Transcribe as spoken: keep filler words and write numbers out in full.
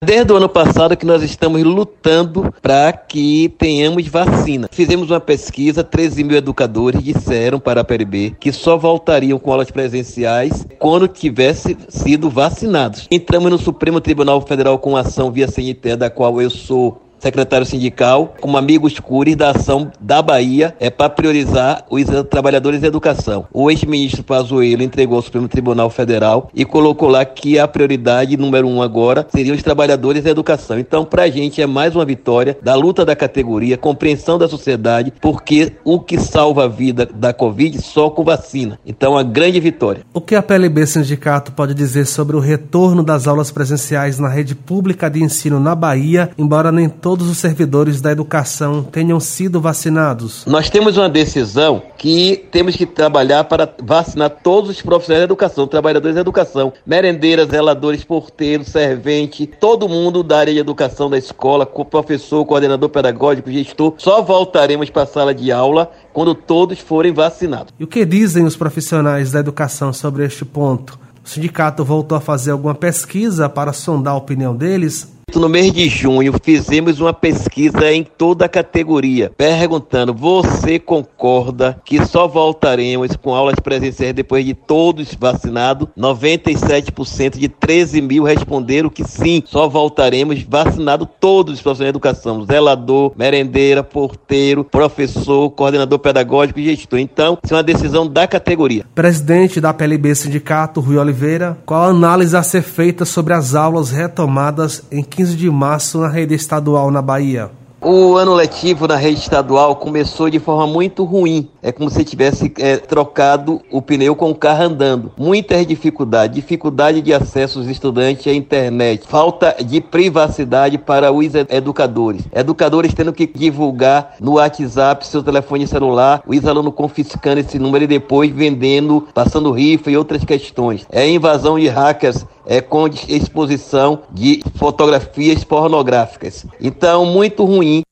Desde o ano passado que nós estamos lutando para que tenhamos vacina. Fizemos uma pesquisa, treze mil educadores disseram para a P L B que só voltariam com aulas presenciais quando tivessem sido vacinados. Entramos no Supremo Tribunal Federal com ação via C N T, da qual eu sou secretário sindical, como amigos cures da ação da Bahia, é para priorizar os trabalhadores da educação. O ex-ministro Pazuello entregou ao Supremo Tribunal Federal e colocou lá que a prioridade número um agora seriam os trabalhadores da educação. Então, para a gente é mais uma vitória da luta da categoria, compreensão da sociedade, porque o que salva a vida da Covid só com vacina. Então, uma grande vitória. O que a P L B Sindicato pode dizer sobre o retorno das aulas presenciais na rede pública de ensino na Bahia, embora nem todos todos os servidores da educação tenham sido vacinados? Nós temos uma decisão que temos que trabalhar para vacinar todos os profissionais da educação, trabalhadores da educação, merendeiras, zeladores, porteiros, servente, todo mundo da área de educação da escola, professor, coordenador pedagógico, gestor. Só voltaremos para a sala de aula quando todos forem vacinados. E o que dizem os profissionais da educação sobre este ponto? O sindicato voltou a fazer alguma pesquisa para sondar a opinião deles? No mês de junho, fizemos uma pesquisa em toda a categoria, perguntando: você concorda que só voltaremos com aulas presenciais depois de todos vacinados? noventa e sete por cento de treze mil responderam que sim, só voltaremos vacinado todos os profissionais de educação, zelador, merendeira, porteiro, professor, coordenador pedagógico e gestor. Então, isso é uma decisão da categoria. Presidente da P L B Sindicato, Rui Oliveira, qual a análise a ser feita sobre as aulas retomadas em quinze de março na rede estadual na Bahia? O ano letivo na rede estadual começou de forma muito ruim. É como se tivesse é, trocado o pneu com o carro andando. Muitas dificuldades, dificuldade de acesso dos estudantes à internet, falta de privacidade para os educadores. Educadores tendo que divulgar no WhatsApp seu telefone celular, os alunos confiscando esse número e depois vendendo, passando rifa e outras questões. É invasão de hackers, é com exposição de fotografias pornográficas. Então, muito ruim.